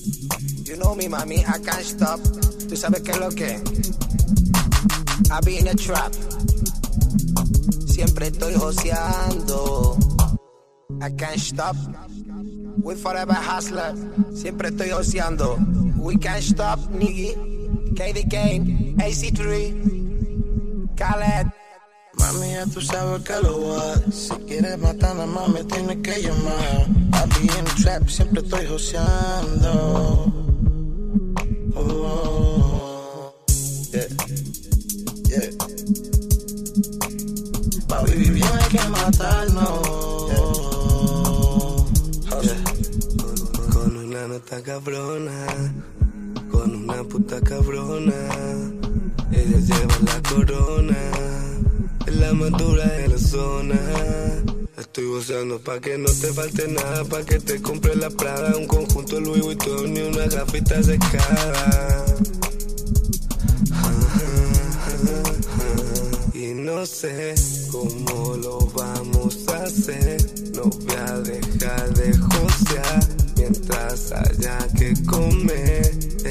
You know me, mami, I can't stop. Tú sabes qué es lo que. I be in a trap. Siempre estoy joseando. I can't stop. We forever hustler. Siempre estoy joseando. We can't stop, nigga. KD Kane, AC3, Khaled. Mami, ya tú sabes que lo voy. Si quieres matar a mami, tienes que llamar. I be in the trap, siempre estoy joseando. Oh, yeah, yeah. Pa' vivir bien hay que matarnos. Yeah. Con una nota cabrona, con una puta cabrona. Ella lleva la corona, es la más dura de la zona. Estoy goceando pa' que no te falte nada, pa' que te compre la Prada, un conjunto Louis Vuitton y una gafita de cara. Y no sé cómo lo vamos a hacer, no voy a dejar de josear mientras haya que comer.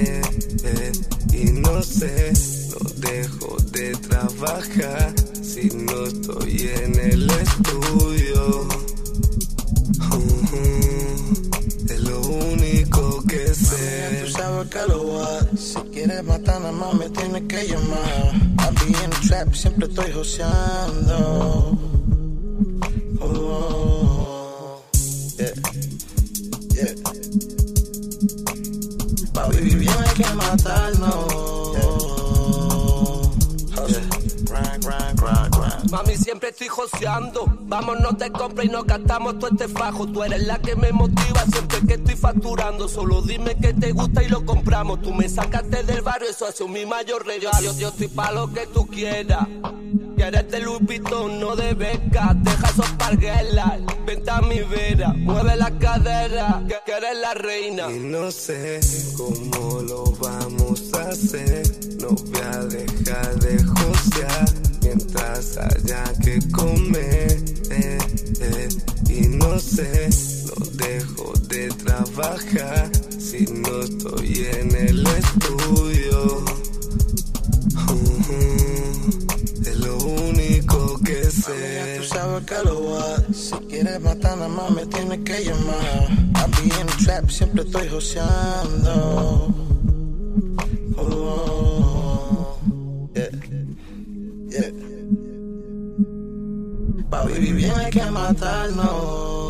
Y no sé, no dejo de trabajar si no estoy en el estudio. Es lo único que sé. Tú sabes que lo voy. Si quieres matar a mami, tienes que llamar. I be in the trap, siempre estoy joseando. Oh, yeah, yeah. Pa' vivir bien hay que matarnos. Mami, siempre estoy joseando. Vamos, no te compres y nos gastamos todo este fajo. Tú eres la que me motiva siempre que estoy facturando. Solo dime que te gusta y lo compramos. Tú me sacaste del barrio, eso ha sido mi mayor regalo. Yo estoy pa' lo que tú quieras. Quieres de Louis Vuitton, no de beca. Deja esos parguelas, vente a mi vera. Mueve la cadera, que eres la reina. Y no sé cómo lo vamos a hacer, no voy a dejar de josear mientras haya que comer. Y no sé, no dejo de trabajar si no estoy en el estudio. Es lo único que sé. Mami, ya tú sabes que lo voy. Si quieres matar a mami, tienes que llamar. I be in the trap, siempre estoy joseando. Oh, yeah, yeah. Pa' vivir bien hay que matarnos.